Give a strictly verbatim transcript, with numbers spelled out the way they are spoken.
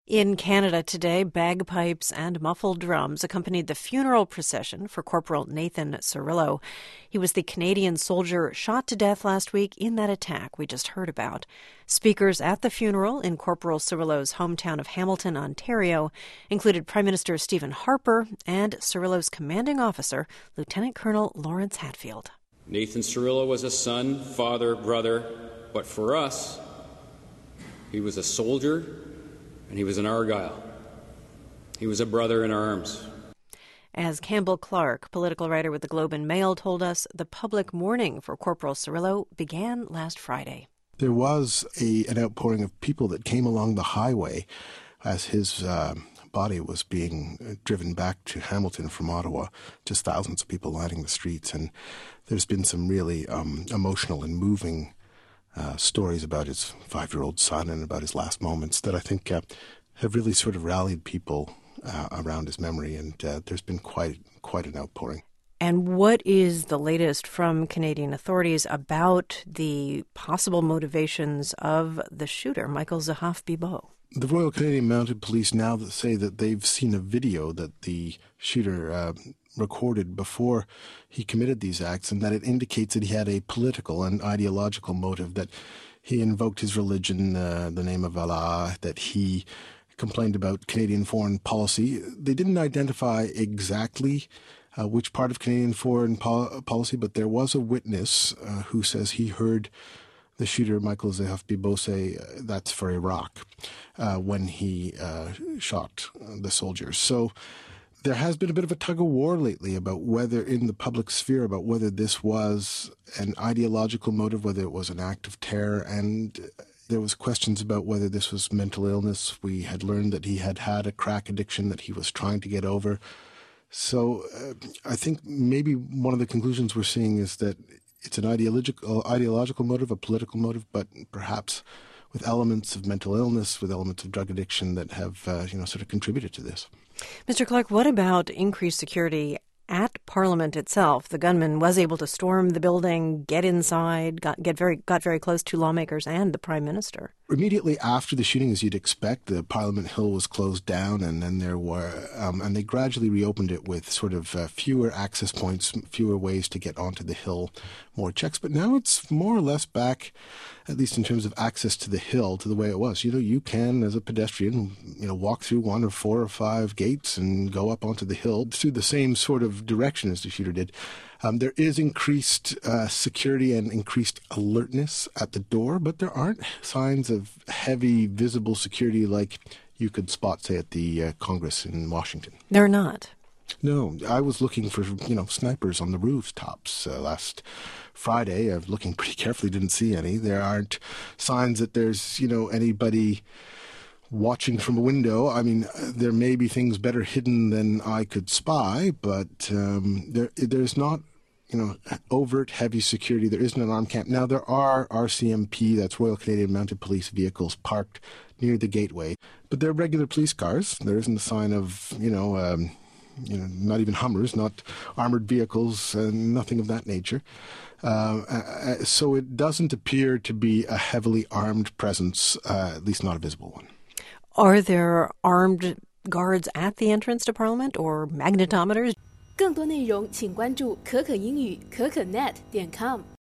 In Canada today, bagpipes and muffled drums accompanied the funeral procession for Corporal Nathan Cirillo. He was the Canadian soldier shot to death last week in that attack we just heard about. Speakers at the funeral in Corporal Cirillo's hometown of Hamilton, Ontario, included Prime Minister Stephen Harper and Cirillo's commanding officer, Lieutenant Colonel Lawrence Hatfield. Nathan Cirillo was a son, father, brother, but for us, he was a soldier. And he was an Argyle. He was a brother in arms. As Campbell Clark, political writer with the Globe and Mail, told us, the public mourning for Corporal Cirillo began last Friday. There was a, an outpouring of people that came along the highway as his uh, body was being driven back to Hamilton from Ottawa, just thousands of people lining the streets. And there's been some really um, emotional and moving Uh, stories about his five-year-old son and about his last moments that I think uh, have really sort of rallied people uh, around his memory, and uh, there's been quite quite an outpouring. And what is the latest from Canadian authorities about the possible motivations of the shooter, Michael Zehaf-Bibeau? The Royal Canadian Mounted Police now say that they've seen a video that the shooter uh, recorded before he committed these acts, and that it indicates that he had a political and ideological motive, that he invoked his religion, uh, the name of Allah, that he complained about Canadian foreign policy. They didn't identify exactly uh, which part of Canadian foreign po- policy, but there was a witness uh, who says he heard the shooter, Michael Zehaf-Bibeau, say uh, that's for Iraq uh, when he uh, shot uh, the soldiers. So there has been a bit of a tug-of-war lately about whether, in the public sphere, about whether this was an ideological motive, whether it was an act of terror, and there was questions about whether this was mental illness. We had learned that he had had a crack addiction that he was trying to get over. So uh, I think maybe one of the conclusions we're seeing is that it's an ideological, ideological motive, a political motive, but perhaps with elements of mental illness, with elements of drug addiction that have, uh, you know, sort of contributed to this. Mister Clark, what about increased security at Parliament itself? The gunman was able to storm the building, get inside, got get very got very close to lawmakers and the Prime Minister. Immediately after the shooting, as you'd expect, the Parliament Hill was closed down, and then there were, um, and they gradually reopened it with sort of uh, fewer access points, fewer ways to get onto the hill, more checks. But now it's more or less back, at least in terms of access to the hill, to the way it was. You know, you can, as a pedestrian, you know, walk through one or four or five gates and go up onto the hill through the same sort of direction as the shooter did. Um, there is increased uh, security and increased alertness at the door, but there aren't signs of heavy, visible security like you could spot, say, at the uh, Congress in Washington. They're not. No, I was looking for, you know, snipers on the rooftops uh, last Friday. I was looking pretty carefully, didn't see any. There aren't signs that there's, you know, anybody watching from a window. I mean, there may be things better hidden than I could spy, but um, there, there's not, you know, overt heavy security. There isn't an armed camp. Now, there are R C M P, that's Royal Canadian Mounted Police vehicles, parked near the gateway, but they're regular police cars. There isn't a sign of, you know, um, you know, not even Hummers, not armored vehicles, uh, nothing of that nature. Uh, uh, so it doesn't appear to be a heavily armed presence, uh, at least not a visible one. Are there armed guards at the entrance to Parliament or magnetometers? 更多内容请关注可可英语可可 net 点 com。